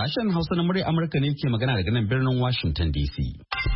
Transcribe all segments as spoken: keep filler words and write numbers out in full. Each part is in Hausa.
Sashen Hausa na murya Amurka ne ke magana daga nan birnin Washington D C.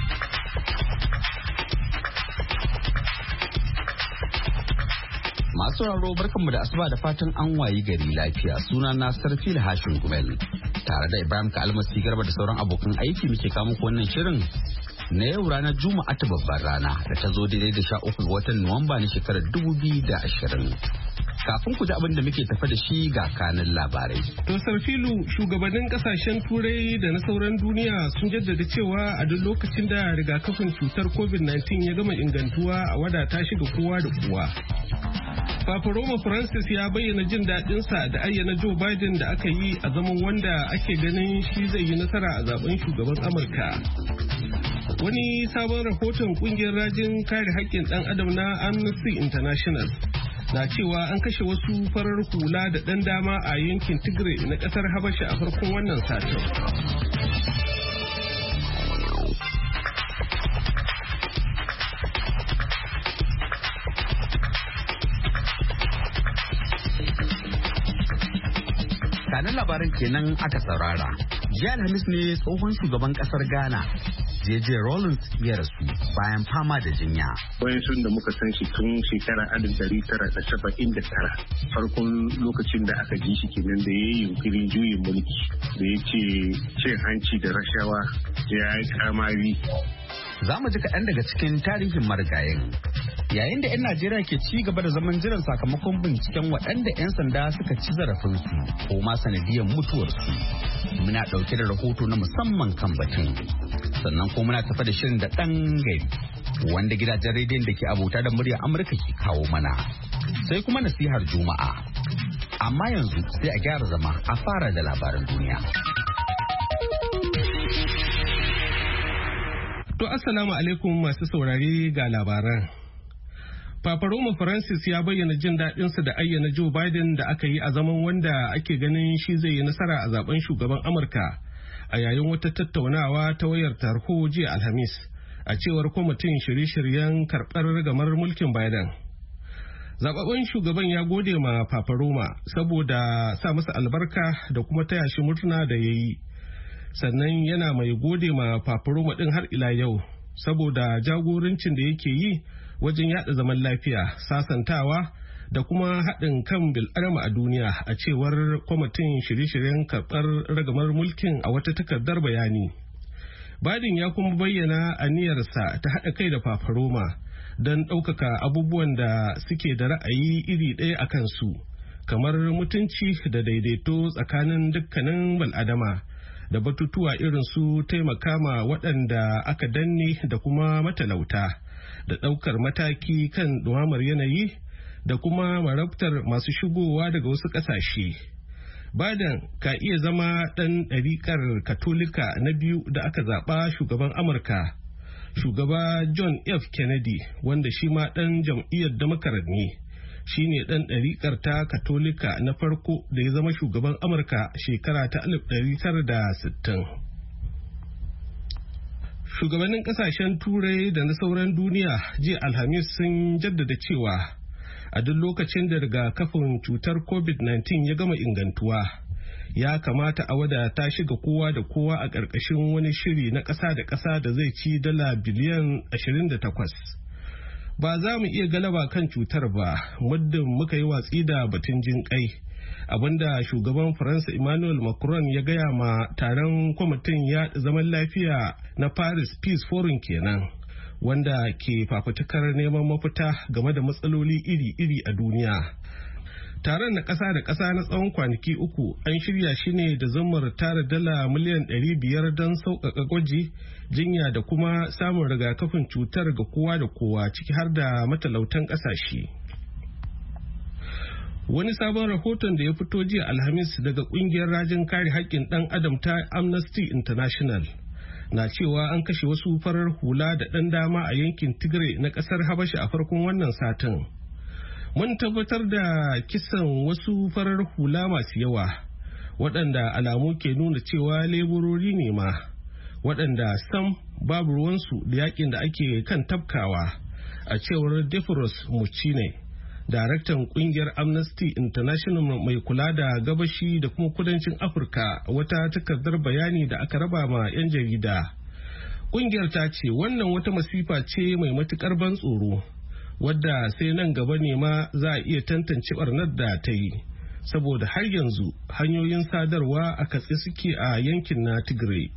Masu sauraro barkanmu da asuba da fatan an wayi gari lafiya. Suna na Sarfil Hashin Gumel. Tare da Ibrahim Kalmasi Garba da sauran abokan aiki muke kawo muku wannan shirin na yau ranar Juma'a ta babbar rana da ta zo daidai da sha uku ga watan Nuwamba na shekarar dubu biyu da ashirin. Kafin ku ji abin da muke tafa da shi ga kanin labarai. To Sarfilu, shugabannin kasashen turai da na sauran duniya sun jaddada cewa a duk lokacin da rigakafin cutar covid nineteen ya gama ingantuwa a wadata shi ga kowa da kowa. Papa Roma Francis ya bayyana jin daɗinsa da ayyana Joe Biden da aka yi a zaman wanda ake ganin shi zai yi nasara a zaben shugaban Amurka. Wani sabon rahoton kungiyar rajin kare haƙƙin ɗan adam na Amnesty International na cewa an kashe wasu farar hula da ɗan dama a yankin Tigray na ƙasar Habasha a farkon wannan satin. Kanin labarin kenan aka saurara. Jiya Alhamis ne tsohon shugaban ƙasar Ghana J J Rawlings ya rasu bayan fama da jinya. Bayan sun da muka san shi tun shekara alif dari tara da saba'in da tara farkon lokacin da aka ji shi kenan da ya yi yunkurin juyin mulki da ya ce cin hanci da rashawa ya yi kamari. Za mu ji kaɗan daga cikin tarihin marigayin. Yayin da 'yan Najeriya ke ci gaba da zaman jiran sakamakon binciken waɗanda 'yan sanda suka ci zarafinsu ko ma sanadiyar mutuwarsu. Muna ɗauke da rahoto na musamman kan batun. Sannan ko muna tafa da shirin da ɗan gari wanda gidajen rediyon da ke abota da muryar Amurka ke kawo mana. Sai kuma nasihar Juma'a. Amma yanzu sai a gyara zama a fara da labaran duniya. To assalamu alaikum masu saurare ga labaran. Papa Roma Francis ya bayyana jin daɗinsa da ayyana Joe Biden da aka yi a zaman wanda ake ganin shi zai yi nasara a zaben shugaban Amurka a yayin wata tattaunawa ta wayar tarho jiya Alhamis a cewar kwamitin shirye-shiryen karɓar ragamar mulkin Biden. Zababben shugaban ya gode ma Papa Roma saboda sa masa albarka da kuma taya shi murna da ya yi. Sannan yana mai gode ma Papa Roma ɗin har ila yau saboda jagorancin da yake yi wajen yada zaman lafiya, sasantawa da kuma haɗin kan bil'adama a duniya a cewar kwamitin shirye-shiryen karɓar ragamar mulkin a wata takardar bayani. Biden ya kuma bayyana aniyarsa ta haɗa kai da Papa Roma don ɗaukaka abubuwan da suke da ra'ayi iri ɗaya a kansu, kamar mutunci da daidaito tsakanin dukkanin bil'adama da batutuwa irin su taimaka ma waɗanda aka danne da kuma matalauta. Da ɗaukar mataki kan ɗumamar yanayi da kuma marabtar masu shigowa daga wasu ƙasashe. Biden ka iya zama ɗan ɗariƙar Katolika na biyu da aka zaɓa shugaban Amurka. Shugaba John F. Kennedy, wanda shi ma ɗan jam'iyyar Democrat ne, shi ne ɗan ɗariƙar ta Katolika na farko da ya zama shugaban Amurka shekara ta alif ɗari tara da sittin. Shugabannin kasashen turai da na sauran duniya jiya Alhamis sun jaddada cewa a duk lokacin da rigakafin cutar covid nineteen ya gama ingantuwa ya kamata a wadata shi ga kowa da kowa a ƙarƙashin wani shiri na ƙasa da ƙasa da zai ci dala biliyan ashirin da takwas. Ba za mu iya galaba kan cutar ba muddin muka yi watsi da batun jin kai. Abinda shugaban Faransa Emmanuel Macron ya gaya ma taron kwamitin yaɗa zaman lafiya na Paris Peace Forum kenan, wanda ke fafutukar neman mafita game da matsaloli iri-iri a duniya. Taron na ƙasa da ƙasa na tsawon kwanaki uku an shirya shi ne da zammar tara dala miliyan ɗari biyar don sauƙaƙa gwaji, jinya da kuma samun rigakafin cutar ga kowa da kowa ciki har da matalautan ƙasashe. Wani sabon rahoton da ya fito jiya Alhamis daga kungiyar rajin kare haƙƙin ɗan adam ta Amnesty International na cewa an kashe wasu farar hula da ɗan dama a yankin Tigray na ƙasar Habasha a farkon wannan satin. Mun tabbatar da kisan wasu farar hula masu yawa waɗanda alamu ke nuna cewa leburori ne ma, waɗanda sam babu ruwansu da yakin da ake kan tafkawa, a cewar Deforos Mucine, daraktan kungiyar Amnesty International mai kula da gabashi da kuma kudancin Afirka, wata takardar bayani da aka raba ma 'yan jarida. Kungiyar ta ce wannan wata masifa ce mai matukar ban tsoro, wadda sai nan gaba ne ma za a iya tantance barnar da ta yi, saboda har yanzu hanyoyin sadarwa a katse suke a yankin na Tigray.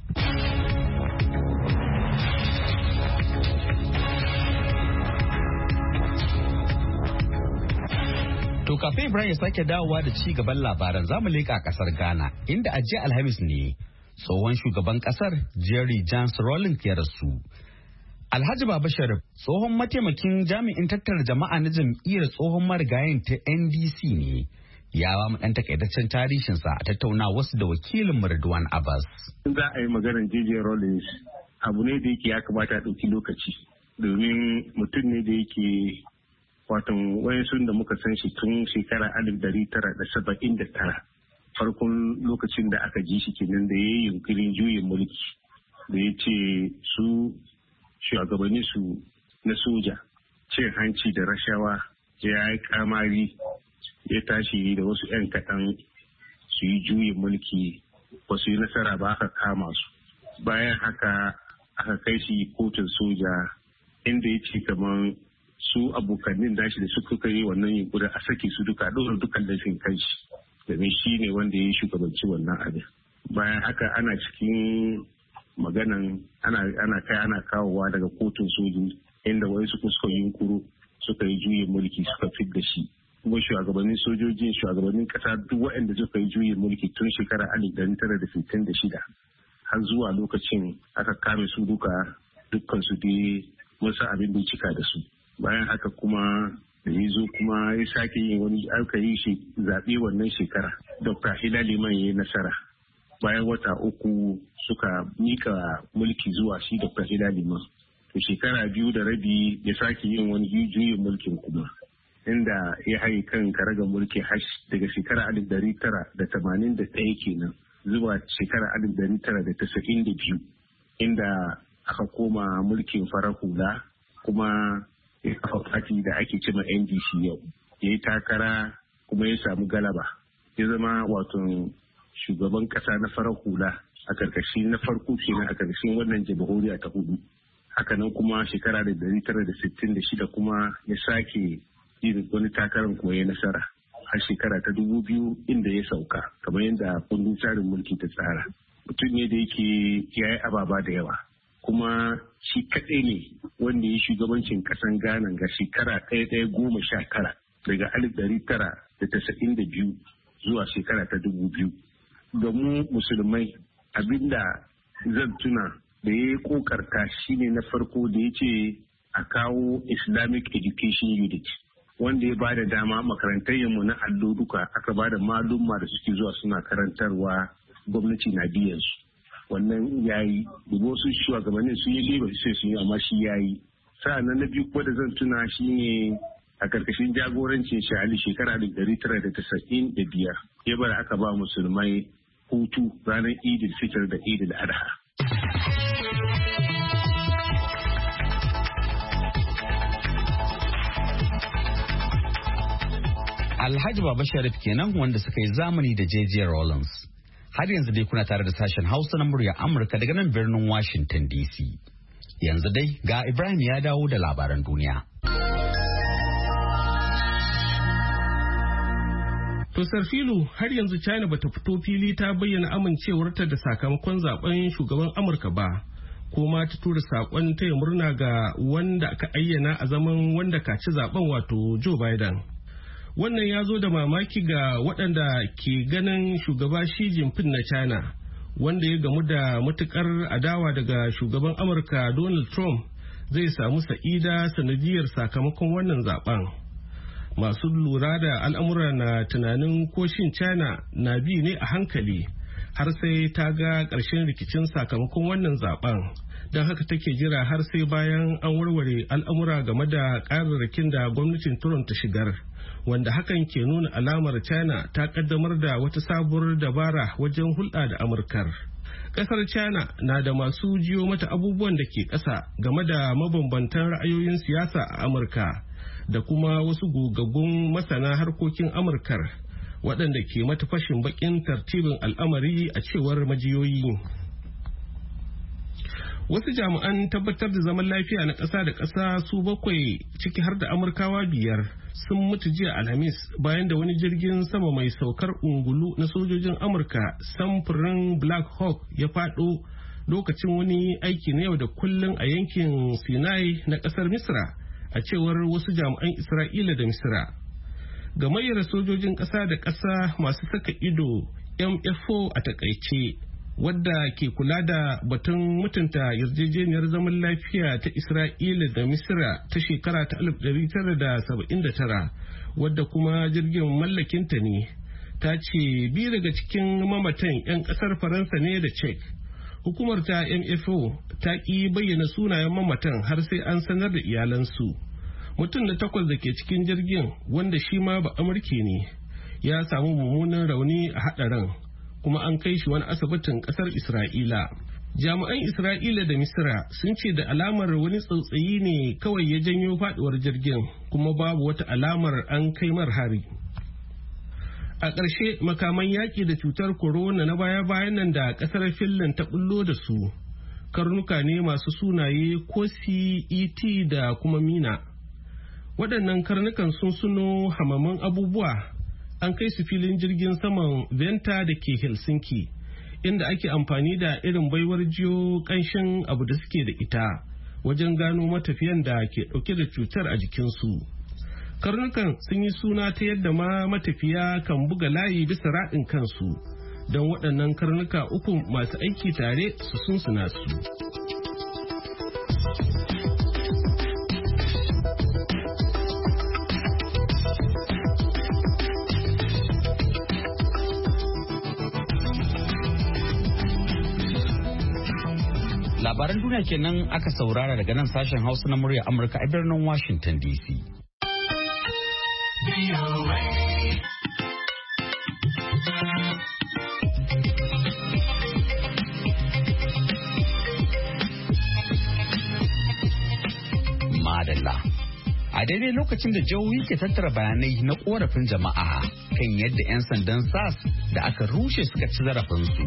To kafin Ibrahim ya sake dawowa da ci gaban labaran zamu leƙa kasar Ghana, inda a jiya Alhamis ne tsohon shugaban kasar Jerry Jones Rawlings ya rasu. Alhaji Baba Sharif, tsohon mataimakin jami'in tattara jama'a na jam'iyyar tsohon marigayin ta N D C ne, ya ba mu ɗan takaitaccen tarihinsa a tattauna wasu da wakilin Ridwan Abbas. Za a yi maganar J J Rawlings abu ne da yake ya kamata a ɗauki lokaci, domin mutum ne da yake watan wayansu da muka san shi tun shekara alif dari tara da saba'in da tara, farkon lokacin da aka ji shi kenan da ya yi yunkurin juyin mulki da ya ce su shugabanni su na soja cin hanci da rashawa ya yi kamari, ya tashi da wasu 'yan kaɗan su yi juyin mulki ba su yi nasara ba, aka kama su. Bayan haka aka kai shi kotun soja inda ya ce kamar su abokanin dashi da suka yi wannan yunkurin a sake su duka ɗora dukkan laifin kanshi, domin shi ne wanda ya yi shugabanci wannan abin. Bayan haka ana cikin maganan ana kai ana kawowa daga kotun soji inda wai suka suka yunkuru suka yi juyin mulki suka fit da shi, kuma shugabannin sojojin shugabannin kasa duk waɗanda suka yi juyin mulki tun shekara alif dari tara da sittin da shida har zuwa lokacin aka kame su duka dukkan su dai wasu abin da cika da su. Bayan haka kuma da ya zo kuma ya sake yin wani aka yi shi zaɓe wannan shekara, Dokta Hilali Man ya yi nasara. Bayan wata uku suka mika mulki zuwa shi Dokta Hilali Man. To shekara biyu da rabi ya sake yin wani juyin mulkin kuma, inda ya haye kan karagar mulki hash daga shekara alif dari tara da tamanin da ɗaya kenan zuwa shekara alif dari tara da tasa'in da biyu, inda aka koma mulkin farar hula kuma ya kafa fati da ake cima N D C yau. Ya yi takara kuma ya samu galaba, ya zama wato shugaban kasa na farar hula a karkashin na farko kenan a karkashin wannan jamhuriya ta hudu. Hakanan kuma shekara da dari tara da sittin da shida kuma ya sake yin wani takarar kuma ya nasara har shekara ta dubu biyu inda ya sauka kamar yadda kundin tsarin mulki ta tsara. Mutum ne da yake ya yi ababa da yawa, kuma shi kaɗai ne wanda ya shugabancin ƙasan Ghana ga shekara ɗaya ɗaya goma sha tara daga alif dari tara da tasa'in da biyu zuwa shekara ta dubu biyu. Ga mu musulmai abinda zan tuna da ya yi ƙoƙarta shine na farko da ya ce a kawo Islamic Education Unit, wanda ya ba da dama makarantarmu na allo duka aka ba da malumma da suke zuwa suna karantarwa, gwamnati na biyan su. Wannan ya yi da wasu shugabannin sun yi liba sai sun yi, amma shi ya yi. Sa'annan na biyu kuma da zan tuna shi ne a karkashin jagorancin shi Ali shekara da dari tara da tasa'in da biyar ya bar aka ba musulmai hutu ranar Idil Fitr da Idil Adha. Alhaji Baba Sharif kenan wanda suka yi zamani da J J Rawlings. Har yanzu dai kuna tare da sashen Hausa na murya Amurka daga nan birnin Washington D C. Yanzu dai ga Ibrahim ya dawo da labaran duniya. To Sarfilu, har yanzu China bata fito fili ta bayyana amincewarta da sakamakon zaben shugaban Amurka ba, ko ma ta tura sakon taya murna ga wanda aka ayyana a zaman wanda ka ci zaben wato Joe Biden. Wannan ya zo da mamaki ga waɗanda ke ganin shugaba Xi Jinping na China, wanda ya gamu da matukar adawa daga shugaban Amurka Donald Trump, zai samu sa'ida sanadiyar sakamakon wannan zaben. Masu lura da al'amura na tunanin koshin China na bi ne a hankali har sai ta ga ƙarshen rikicin sakamakon wannan zaben. Don haka take jira har sai bayan an warware al'amura game da ƙararrakin da gwamnatin Trump ta shigar, wanda hakan ke nuna alamar China ta kaddamar da wata sabuwar dabara wajen hulɗa da Amurkar. Ƙasar China na da masu jiyo mata abubuwan da ke ƙasa game da mabambantan ra'ayoyin siyasa a Amurka, da kuma wasu gogaggun masana harkokin Amurkar waɗanda ke mata fashin bakin tartibin al'amari a cewar majiyoyi. Wasu jami'an tabbatar da zaman lafiya na ƙasa da ƙasa su bakwai ciki har da Amurkawa biyar sun mutu jiya Alhamis bayan da wani jirgin sama mai saukar ungulu na sojojin Amurka samfurin Black Hawk ya faɗo lokacin wani aiki na yau da kullum a yankin Sinai na ƙasar Misra, a cewar wasu jami'an Isra'ila da Misra. Gamayyar sojojin ƙasa da ƙasa masu saka ido M F O a takaice, wadda ke kula da batun mutunta yarjejeniyar zaman lafiya ta Isra'ila da Misra ta shekara ta alif ɗari tara da saba'in da tara, wadda kuma jirgin mallakinta ne, ta ce biyu daga cikin mamatan 'yan ƙasar Faransa ne da Czech. Hukumar ta M F O ta ƙi bayyana sunayen mamatan har sai an sanar da iyalansu. Mutum na takwas da ke cikin jirgin, wanda shi ma ba Amurke ne, ya samu mummunan rauni a haɗarin, kuma an kai shi wani asibitin ƙasar Isra'ila. Jami'an Isra'ila da Misra sun ce da alamar wani tsautsayi ne kawai ya janyo faɗuwar jirgin, kuma babu wata alamar an kai mar hari. A ƙarshe, makaman yaƙi da cutar corona na baya-bayan nan da ƙasar Finland ta bullo da su, karnuka ne masu sunaye Kosi, E T da kuma Mina. Waɗannan karnukan sun suno hamaman abubuwa, an kai su filin jirgin saman Venta da ke Helsinki, inda ake amfani da irin baiwar jiyo ƙanshin abu da suke da ita wajen gano matafiyan da ke ɗauke da cutar a jikinsu. Karnukan sun yi suna ta yadda ma matafiya kan buga layi bisa raɗin kansu, don waɗannan karnuka uku masu aiki tare su sunsuna su. Labaran duniya kenan aka saurara daga nan sashen Hausa na murya Amurka a birnin Washington D C. Madalla. A daidai lokacin da jihohi ke tattara bayanai na korafin jama'a kan yadda 'yan sandan S A S da aka rushe suka ci zarafinsu.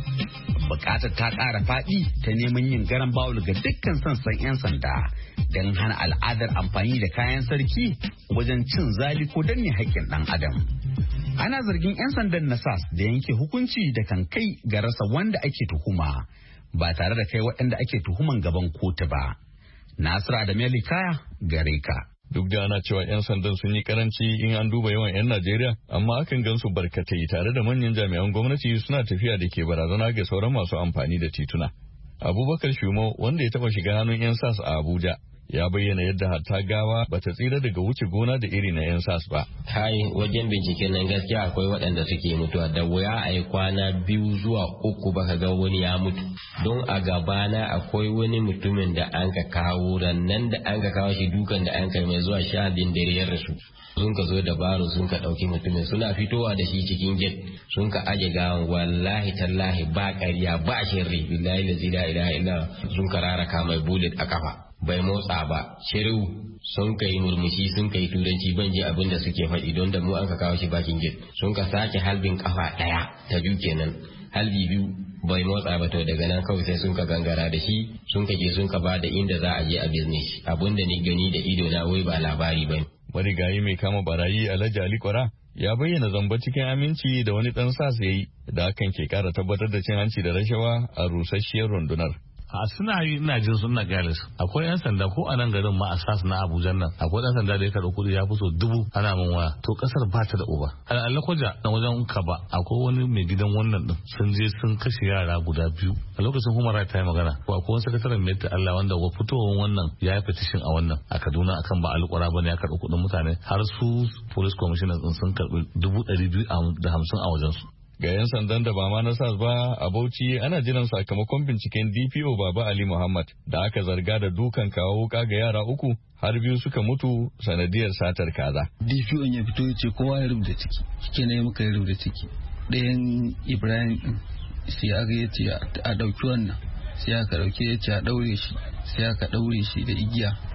Bukatar ta ƙara faɗi ta neman yin garan bawul ga dukkan sansan 'yan sanda don hana al'adar amfani da kayan sarki wajen cin zali ko danne haƙƙin ɗan adam. Ana zargin 'yan sandan na S A S da yanke hukunci da kan kai ga rasa wanda ake tuhuma ba tare da kai waɗanda ake tuhuman gaban kotu ba. Nasira da Melikaya gare ka. Duk da ana cewa 'yan sandan sun yi karanci in an duba yawan 'yan Najeriya, amma akan gansu barkatai tare da manyan jami'an gwamnati suna tafiya da ke barazana ga sauran masu amfani da tituna. Abubakar Shumo, wanda ya taba shiga hannun 'yan S A S a Abuja, ya bayyana yadda hatta gawa bata tsira daga wuce gona da iri na 'yan S A S ba. Kai wajen binciken nan gaskiya akwai waɗanda suke mutuwa da wuya a yi kwana biyu zuwa uku baka ga wani ya mutu. Don a gabana akwai wani mutumin da an ka kawo rannan da an ka kawo shi dukan da an kai mai zuwa sha biyun dare ya rasu. Sun ka zo da baro sun ka ɗauki mutumin suna fitowa da shi cikin get sun ka aje gawan wallahi tallahi ba ƙarya ba shirri billahi la ilaha illa sun ka raraka mai bullet a kafa. Bai motsa ba, shiru sun kai murmushi sun kai turanci ban ji abin da suke faɗi don da mu an ka kawo shi bakin gate sun ka sake halbin kafa ɗaya ta biyu kenan halbi biyu bai motsa ba to daga nan kawai sai sun ka gangara da shi sun ka je sun ka ba da inda za a je a business abin da ni gani da ido na wai ba labari ba. Marigayi mai kama barayi Alhaji Ali Kwara ya bayyana zamba cikin aminci da wani ɗan sas ya yi da hakan ke kara tabbatar da cin hanci da rashawa a rusasshiyar rundunar. a suna yi ina jin suna galis akwai yan sanda ko a nan garin ma a sas na Abuja nan akwai dan sanda da ya karɓi kuɗi ya fi so dubu ana min waya to kasar ba ta da uba Allah koja na wajen kaba akwai wani mai gidan wannan din sun je sun kashe yara guda biyu a lokacin Human Rights ta yi magana ko akwai wani sakataren mai ta Allah wanda wa fitowar wannan ya yi petition a wannan a Kaduna akan ba alƙura bane ya karɓi kuɗin mutane har su police commissioners din sun karɓi dubu ɗari biyu da hamsin a wajen su. Ga 'yan sandan da ba ma na S A S ba a Bauchi ana jiran sakamakon binciken D P O Baba Ali Muhammad da aka zarga da dukan kawo wuka ga yara uku har biyu suka mutu sanadiyar satar kaza. D P O ya fito ya ce kowa ya rubuta ciki, shi ne muka yi rubuta ciki. Ɗayan Ibrahim ɗin sai aka ya ce a ɗauki wannan sai aka ɗauke ya ce a ɗaure shi sai aka ɗaure shi da igiya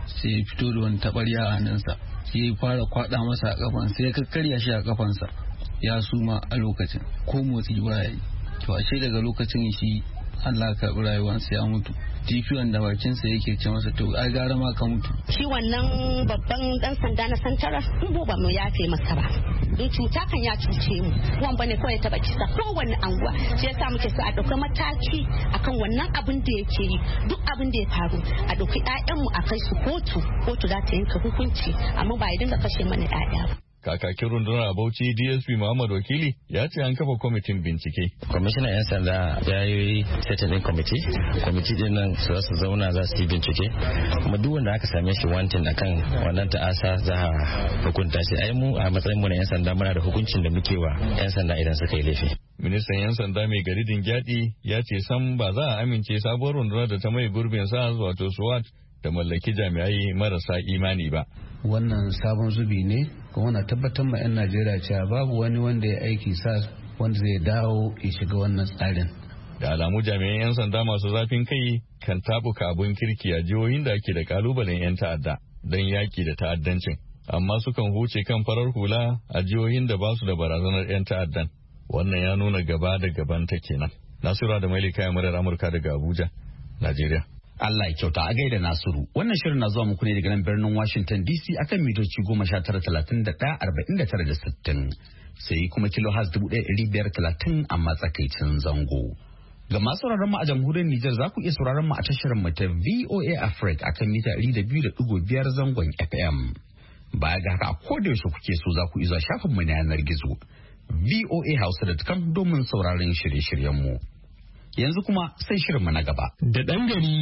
sai ya fito da wani taɓarya a hannunsa sai ya fara kwaɗa masa a kafan sai ya kakkarya shi a kafansa ya suma a lokacin ko motsi ba ya yi to ashe daga lokacin shi Allah ka karɓi rayuwarsa ya mutu jifiyan da bakinsa yake ce masa to ai gara ma ka mutu. Shi wannan babban dan sanda na santara mu ba mu yafe masa ba. Don cuta kan ya cuce mu. Wan bane kawai taba kisa kowanne anguwa. Shi yasa muke so a dauka mataki akan wannan abin da yake yi. Duk abin da ya faru a dauki ƴaƴan mu a kai su kotu. Kotu za ta yanka hukunci amma ba ya dinga kashe mana ƴaƴa ba. Kakakin rundunar Bauchi D S P Muhammad Wakili ya ce an kafa kwamitin bincike. Kwamishinan 'yan sanda ya yi setting din kwamiti. Kwamiti din nan su su zauna za su yi bincike. Kuma duk wanda aka same shi wantin akan wannan ta'asa za a hukunta shi. Ai mu a matsayin mu na 'yan sanda muna da hukuncin da muke wa 'yan sanda idan suka yi laifi. Ministan 'yan sanda mai gari Dingyadi ya ce sam ba za a amince sabuwar rundunar da ta mai gurbin sa wato SWAT da mallaki jami'ai marasa imani ba. Wannan sabon zubi ne kuma na tabbatar ma 'yan Najeriya cewa babu wani wanda ya aiki sa wanda zai dawo ya shiga wannan tsarin. Da alamu jami'an 'yan sanda masu zafin kai kan tabuka abun kirki a jihohin da ake da kalubalen 'yan ta'adda don yaki da ta'addancin. Amma sukan huce kan farar hula a jihohin da ba su da barazanar 'yan ta'addan. Wannan ya nuna gaba da gaban ta kenan. Nasiru da Mailika ya murar Amurka daga Abuja, Najeriya. Allah ya kyauta a gaida Nasiru. Wannan shirin na zuwa muku ne daga nan birnin Washington D C akan mitoci goma sha tara talatin da ɗaya arba'in da tara da sittin. Sai kuma kilo has dubu ɗaya ɗari biyar talatin a matsakaicin zango. Ga masu sauraron mu a jamhuriyar Nijar za ku iya sauraron mu a tashar mu ta V O A Africa akan mita ɗari da biyu da ɗigo biyar zangon F M. Baya ga haka a koda yaushe kuke so za ku iya zuwa shafin mu na yanar gizo V O A hausa dot com domin sauraron shirye-shiryen mu. Yanzu kuma sai shirinmu na gaba. Da ɗan gari.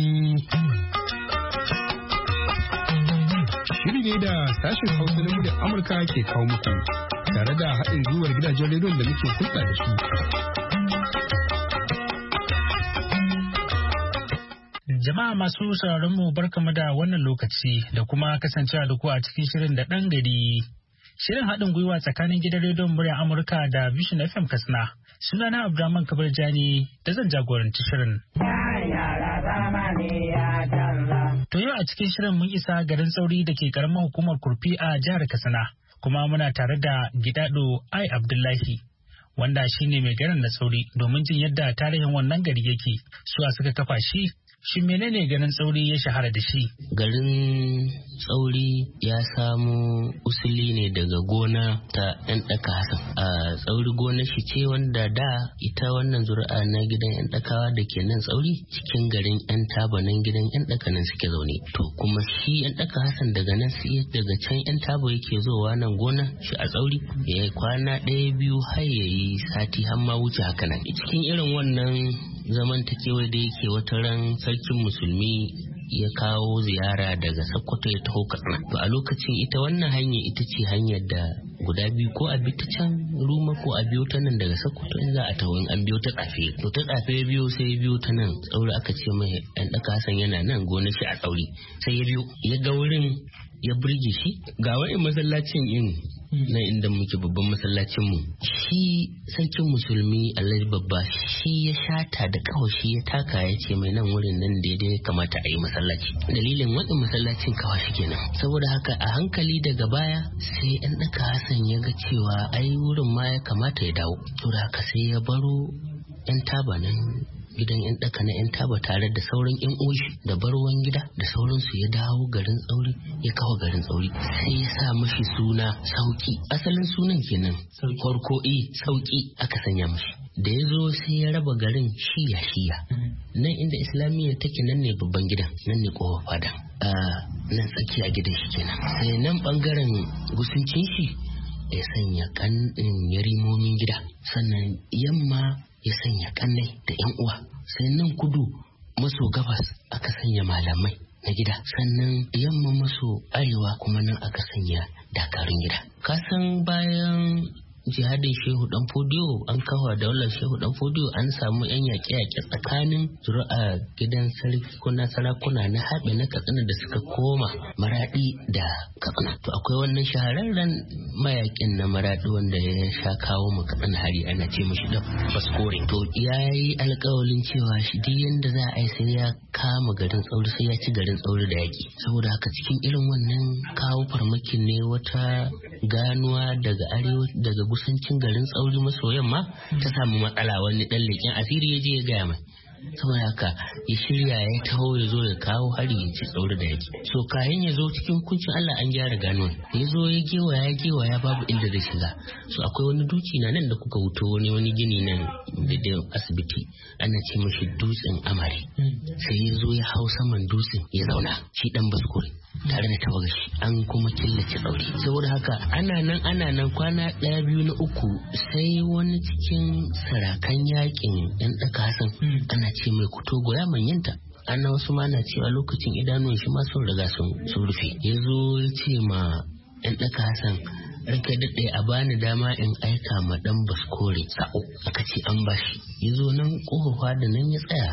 Shiri ne da sashen Hausa na muryar Amurka ke kawo muku tare da haɗin gwiwar gidajen rediyon da muke hulɗa da su. Jama'a masu sauraron mu barkamu da wannan lokaci da kuma kasancewa da ku a cikin shirin da ɗan gari. Shirin haɗin gwiwa tsakanin gidan rediyon muryar Amurka da Vision F M Katsina. Sunana Abdulrahman Kabir Jani da zan jagoranci shirin. To yau a cikin shirin mun isa garin Tsauri da ke karamar hukumar Kurfi a jihar Katsina, kuma muna tare da Gidado Ai Abdullahi, wanda shine mai garin na Tsauri, domin jin yadda tarihin wannan gari yake, suwa suka kafa shi. Shin menene garin Tsauri ya shahara da shi? Garin Tsauri ya samu usuli ne daga gona ta ‘yan ɗaka Hassan. A Tsauri gona shi ce wanda da ita wannan zuri'a na gidan ‘yan ɗakawa da ke nan Tsauri cikin garin ‘yan taba nan gidan ‘yan ɗaka nan suke zaune. To kuma shi ‘yan ɗaka Hassan daga nan sai daga can ‘yan taba yake zowa nan gona shi a Tsauri. Ya kwana ɗaya biyu har ya yi sati har ma wuce haka nan. Cikin irin wannan zamantakewa da yake wata ran sarkin musulmi ya kawo ziyara daga Sokoto ya taho Katsina. To a lokacin ita wannan hanya ita ce hanyar da guda biyu ko a bi ta can Ruma ko a biyo ta nan daga Sokoto in za a taho in an biyo ta Tsafe. To ta Tsafe biyo sai biyo ta nan Tsauri aka ce mai ɗan ɗaka Hassan yana nan gonar shi a Tsauri. Sai ya biyo ya ga wurin ya burge shi ga wa'in masallacin in na inda muke babban masallacin mu shi sarkin musulmi Alhaji babba shi ya shata da kawai shi ya taka ya ce mai nan wurin nan daidai kamata a yi masallaci. Dalilin wannan masallacin kawai shi kenan. Saboda haka a hankali daga baya sai ɗan ɗaka Hassan ya ga cewa ai wurin ma ya kamata ya dawo. Saboda haka sai ya baro yan taba nan gidan yan ɗaka na yan taba tare da sauran yan uwashi da barwan gida da sauransu ya dawo garin Tsauri ya kawo garin Tsauri sai ya sa mashi suna Sauki. Asalin sunan kenan farko e Sauki aka sanya mashi. Da ya zo sai ya raba garin shiya shiya. Nan inda Islamiyya take nan ne babban gidan, nan ne kowa fada. Nan tsakiya gidan shi kenan. Sai nan bangaren gusuncin shi ya sanya kan yarimomin gida. Sannan yamma ya sanya kannai da yan uwa. Sai nan kudu maso gabas aka sanya malamai na gida. Sannan yamma maso arewa kuma nan aka sanya dakarun gida. Kasan bayan jihadin Shehu Dan Fodiyo an kawo daular Shehu Dan Fodiyo an samu yan yaƙe-yaƙe tsakanin zuri'a gidan sarki kuna sarakuna na haɓe na Katsina da suka koma Maraɗi da Katsina. To akwai wannan shahararren mayaƙin na Maraɗi wanda ya sha kawo mu Katsina hari ana ce mashi da Baskore. To ya yi alƙawalin cewa shi duk yanda za a yi sai ya kama garin Tsauri sai ya ci garin Tsauri da yaƙi. Saboda haka cikin irin wannan kawo farmakin ne wata ganuwa daga arewa daga kusancin garin Tsauri maso yamma ta samu matsala, wani dan leƙen asiri ya je ya gaya mai. Saboda haka ya shirya ya taho ya zo ya kawo hari ya ci Tsauri da yaki. So kayan ya zo cikin kuncin Allah an gyara ganuwa, ya zo ya gewa ya gewa ya babu inda zai shiga. So akwai wani duci na nan da kuka wuto wani wani gini nan da asibiti ana ce mashi dutsen Amare. Sai ya zo ya hau saman dutsen ya zauna shi dan Baskore tare da tawagashi an kuma killace Tsauri. Saboda haka ana nan ana nan kwana ɗaya biyu na uku sai wani cikin sarakan yakin yan ɗaka Hassan ana ce mai kutogo ya manyanta. Ana wasu ma na cewa lokacin idanuwan shi ma sun riga sun rufe. Ya zo ya ce ma yan ɗaka Hassan ranka daɗe a bani dama in aika ma ɗan Baskore sa'o. Aka ce an bashi. Ya zo nan ƙofafa da nan ya tsaya.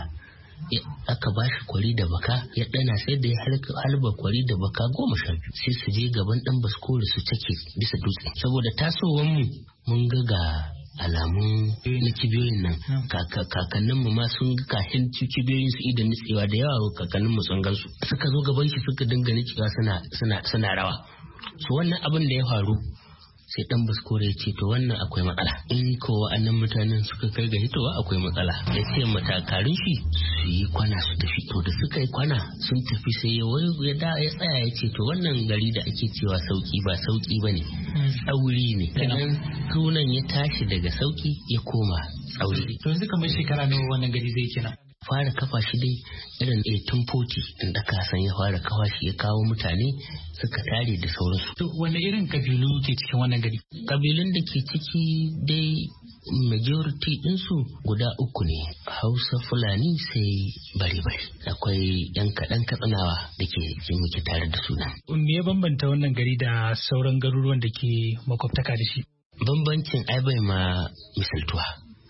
Aka ba shi kwari da baka ya dana sai da ya halba kwari da baka goma sha biyu sai su je gaban dan Baskore su cake bisa dutse. Saboda tasowar mu mun ga ga alamun na kibiyoyin nan kakannin mu ma sun ga kashin kibiyoyin su idan nitsewa da yawa kakannin mu sun gansu suka zo gaban shi suka dinga nitsewa suna suna suna rawa. So wannan abin da ya faru sai dan Baskore ya ce to wannan akwai matsala, in ko wa'annan mutanen suka kai ga hitowa akwai matsala. Ya ce matakarin shi su yi kwana su tafi. To da suka yi kwana sun tafi sai ya wai ya da ya tsaya ya ce to wannan gari da ake cewa sauki ba sauki bane, Tsauri ne. Kanan sunan ya tashi daga sauki ya koma Tsauri. To yanzu kamar shekara nawa wannan gari zai kenan? Fara kafa shi dai irin eighteen forty inda kasan ya fara kafa shi ya kawo mutane suka tare da sauransu. To wanne irin kabilu ke cikin wannan gari? Kabilun da ke ciki dai majority ɗinsu guda uku ne, Hausa, Fulani sai bare-bare. Akwai yan kaɗan Katsinawa da ke muke tare da suna. Me ya bambanta wannan gari da sauran garuruwan da ke makwabtaka da shi? Bambancin ai bai ma misaltuwa.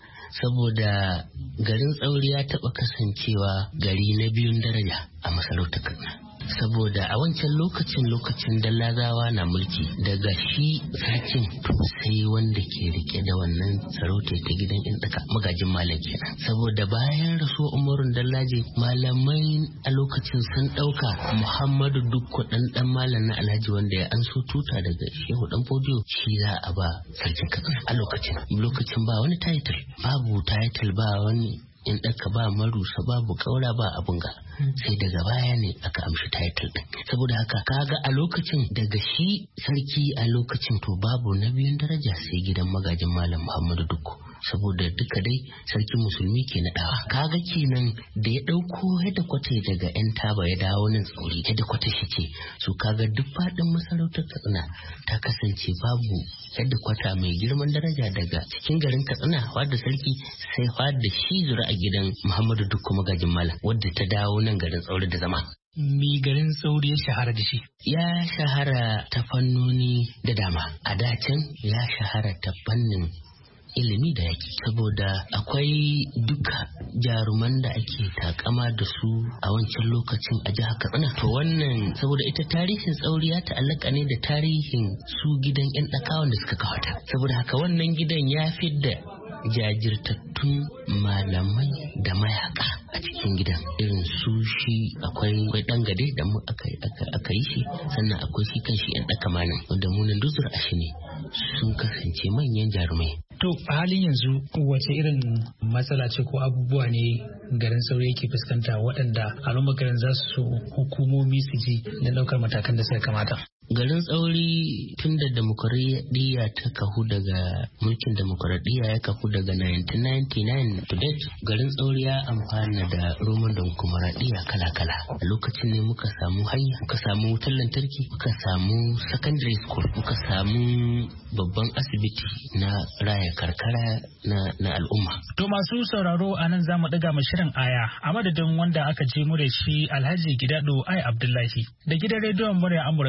Saboda garin Tsauri ya taɓa kasancewa gari na biyun daraja a masarautar Katsina. Saboda a wancan lokacin lokacin Dallazawa na mulki daga shi sarkin sai wanda ke rike da wannan sarauta ta gidan yan daka magajin malam kenan. Saboda bayan rasuwar Umarun Dallaje malamai a lokacin sun ɗauka Muhammadu Dukku dan dan malam na Alhaji wanda ya anso tuta daga Shehu Dan Fodiyo shi za a ba sarkin Katsina a lokacin. Lokacin ba wani title, babu title, ba wani in ɗaka ba marusa babu kaura ba abun ga sai daga baya ne aka amshi title din. Saboda haka kaga a lokacin daga shi sarki a lokacin to babu na biyun daraja sai gidan magajin malam Muhammadu Dukku, saboda duka dai sarkin musulmi ke naɗawa. Kaga kenan da ya ɗauko yadda kwata daga yan taba ya dawo nan Tsauri yadda kwata shi ce, so kaga duk faɗin masarautar Katsina ta kasance babu yadda kwata mai girman daraja daga cikin garin Katsina wadda sarki sai wadda shi zura a gidan Muhammadu Dukku magajin malam wadda ta dawo nan garin Tsauri da zama. Mi garin Tsauri ya shahara da shi? Ya shahara ta fannoni da dama. A dacin ya shahara ta fannin ilimi da yaki, saboda akwai duka jaruman da ake takama da su a wancan lokacin a jihar Katsina. To wannan saboda ita tarihin Tsauri ya ta'allaka ne da tarihin su gidan yan dakawan da suka kawata. Saboda haka wannan gidan ya fidda jajirtattun malamai da mayaka a cikin gidan, irin su shi akwai akwai dan gade da mu aka yi shi, sannan akwai shi kan shi yan daka malam wanda munan duzur a shi ne sun kasance manyan jarumai. To a halin yanzu wace irin matsala ce ko abubuwa ne garin Tsauri yake fuskanta waɗanda al'ummar garin za su hukumomi su ji da ɗaukar matakan da suka kamata? Garin Tsauri tun da demokuraɗiyya ta kahu daga mulkin demokuraɗiyya ya kahu daga nineteen ninety-nine to date, garin Tsauri ya amfana da roman demokuraɗiyya kala-kala. A lokacin ne muka samu hanya, muka samu wutar lantarki, muka samu secondary school, muka samu babban asibiti na raya karkara na, na al'umma. To masu sauraro a nan za mu ɗaga mu shirin aya a madadin wanda aka je mu da shi Alhaji Gidado Ai Abdullahi da gidan rediyon murya Amurka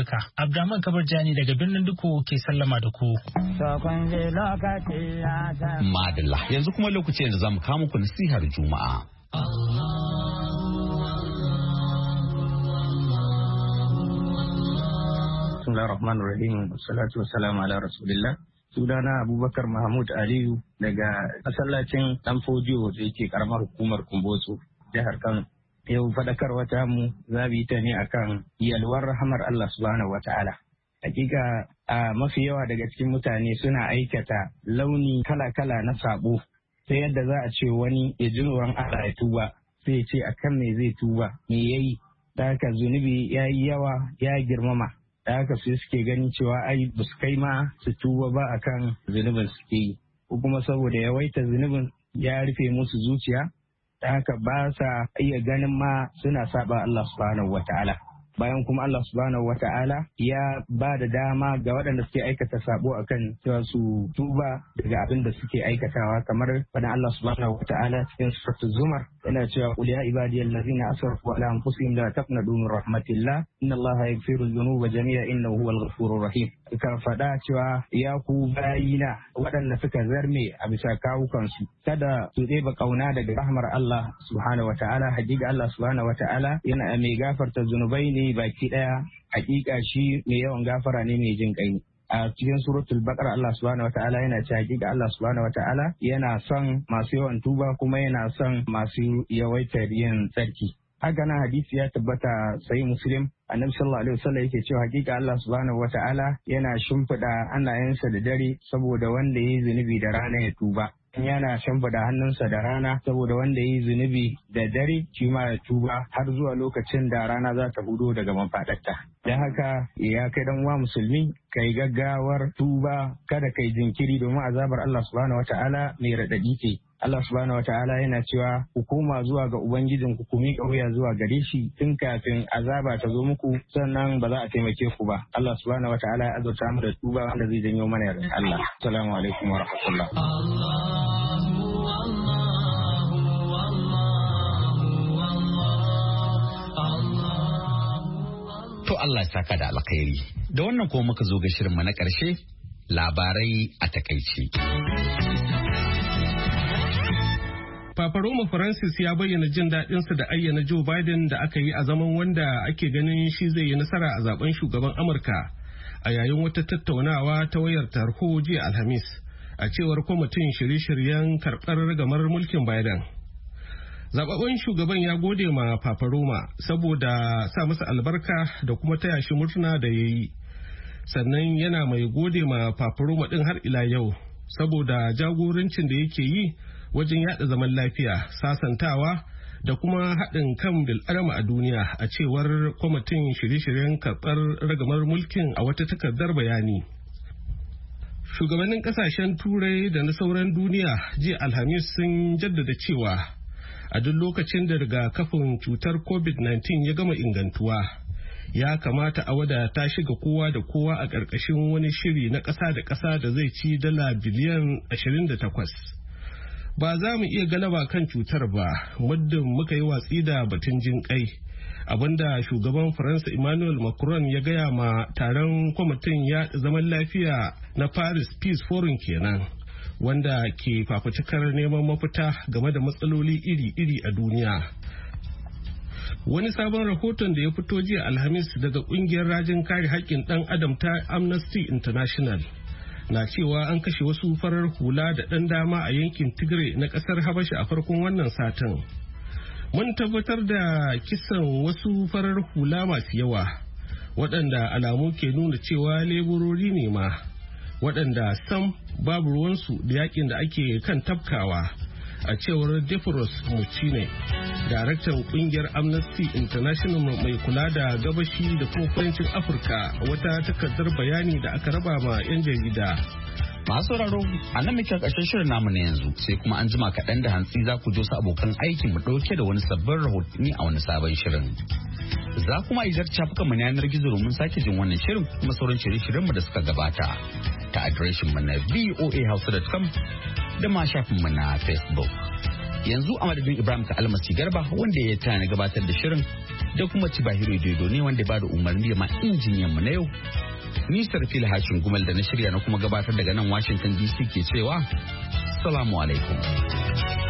Abdulrahman Kabar Jani daga birnin Duko ke sallama da ku. Madalla yanzu kuma lokaci yanzu zamu kawo muku nasihar Juma'a. Bismillahir Rahmanir Rahim. Wassalatu wassalamu ala Rasulillah. Sunana Abubakar Mahmud Aliyu daga masallacin Danfodiyo da yake karamar hukumar Kumbotso, jihar Kano. Yau fadakarwa ta mu za mu yi ta ne akan yalwar rahamar Allah subhanahu wata'ala. Hakika a mafi yawa daga cikin mutane suna aikata launi kala-kala na sabo ta yadda za a ce wani ya ji tsoron Allah ya tuba sai ya ce akan me zai tuba me yayi, ta haka zunubi ya yi yawa ya girmama. Da haka sai suke ganin cewa ai ba su kai ma su tuba ba akan zunubin suke yi, ko kuma saboda yawaita zunubin ya rufe musu zuciya, da haka ba sa iya ganin ma suna saba Allah subhanahu wata'ala. Bayan kuma Allah subhanahu wata'ala ya ba da dama ga waɗanda suke aikata sabo akan cewa su tuba daga abin da suke aikatawa, kamar faɗin Allah subhanahu wata'ala cikin suratul Zumar yana cewa qul ya ibadiyal ladzina asrafu ala anfusihim la taqnatu min rahmatillah inna Allaha yaghfiru dhunuba jami'a innahu huwal ghafurur rahim. Ka faɗa cewa ya ku bayina waɗanda suka zarme a bisa kawukansu kada su ɗeba ƙauna daga rahmar Allah subhanahu wata'ala. Hakika Allah subhanahu wata'ala yana mai gafarta zunubai ne baki ɗaya, hakika shi mai yawan gafara ne mai jin ƙai. A cikin suratul Baqara Allah subhanahu wata'ala yana cewa hakika Allah subhanahu wata'ala yana son masu yawan tuba kuma yana son masu yawaitar yin tsarki. Haka nan hadisi ya tabbata sai Muslim, annabi sallallahu alaihi wasallam yake cewa hakika Allah subhanahu wata'ala yana shimfiɗa hannayensa da dare saboda wanda yayi zunubi da rana ya tuba. Yana shimfiɗa hannunsa da rana saboda wanda yayi zunubi da dare shi ma ya tuba har zuwa lokacin da rana za ta hudo daga mafaɗarta. Dan haka ya kai dan uwa musulmi kai gaggawar tuba, kada kai jinkiri domin azabar Allah subhanahu wata'ala mai raɗaɗi ce. Allah subhanahu wata'ala yana cewa ku koma zuwa ga Ubangijin ku ku miƙa wuya zuwa gare shi tun kafin azaba ta zo muku, sannan ba za a taimake ku ba. Allah subhanahu wata'ala ya azurta mu da tuba wanda zai janyo mana yarda Allah. Assalamu alaikum wa rahmatullah. To Allah ya saka da alkhairi. Da wannan kuma muka zo ga shirinmu na ƙarshe, labarai a takaice. Papa Roma Francis ya bayyana jin daɗinsa da ayyana Joe Biden da aka yi a zaman wanda ake ganin shi zai yi nasara a zaben shugaban Amurka a yayin wata tattaunawa ta wayar tarho jiya Alhamis, a cewar kwamitin shirye-shiryen karɓar ragamar mulkin Biden. Zababben shugaban ya gode ma Papa Roma saboda sa masa albarka da kuma taya shi murna da ya yi. Sannan yana mai gode ma Papa Roma ɗin har ila yau saboda jagorancin da yake yi wajen yada zaman lafiya, sasantawa da kuma haɗin kan bil'adama a duniya, a cewar kwamitin shirye-shiryen karɓar ragamar mulkin a wata takardar bayani. Shugabannin ƙasashen Turai da na sauran duniya jiya Alhamis sun jaddada cewa a duk lokacin da rigakafin cutar covid nineteen ya gama ingantuwa, ya kamata a wadata shi ga kowa da kowa a ƙarƙashin wani shiri na ƙasa da ƙasa da zai ci dala biliyan ashirin da takwas. Ba za mu iya galaba kan cutar ba muddin muka yi watsi da batun jin kai, abinda shugaban Faransa Emmanuel Macron ya gaya ma taron kwamitin yaɗa zaman lafiya na Paris Peace Forum kenan, wanda ke fafutukar neman mafita game da matsaloli iri-iri a duniya. Wani sabon rahoton da ya fito jiya Alhamis daga kungiyar rajin kare haƙƙin ɗan adam ta Amnesty International na cewa an kashe wasu farar hula da ɗan dama a yankin Tigray na ƙasar Habasha a farkon wannan satin. Mun tabbatar da kisan wasu farar hula masu yawa, waɗanda alamu ke nuna cewa leburori ne ma, waɗanda sam babu ruwansu da yakin da ake kan tafkawa, a cewar Deforos Mucine, daraktan kungiyar Amnesty International mai kula da gabashi da kuma kudancin Afirka, a wata takardar bayani da aka raba ma 'yan jarida. Masu sauraro, a nan muke ƙarshen shirin namu na yanzu, sai kuma an jima kaɗan da hantsi za ku jo su abokan aikin mu ɗauke da wani sabbin rahotanni a wani sabon shirin. Za kuma yi zarta shafukan mu na yanar gizo domin sake jin wannan shirin kuma sauran shirye-shiryen mu da suka gabata ta adireshin mu na voa hausa dot com da ma shafin mu na Facebook. Yanzu a madadin Ibrahim ka almasi garba wanda ya tana gabatar da shirin da kuma Cibahiro Dodo ne wanda ba da umarni ma injiniyan mu na yau. Ni Sarfil Hashin Gumal da na shirya na kuma gabatar daga nan Washington D C ke cewa Assalamu alaikum.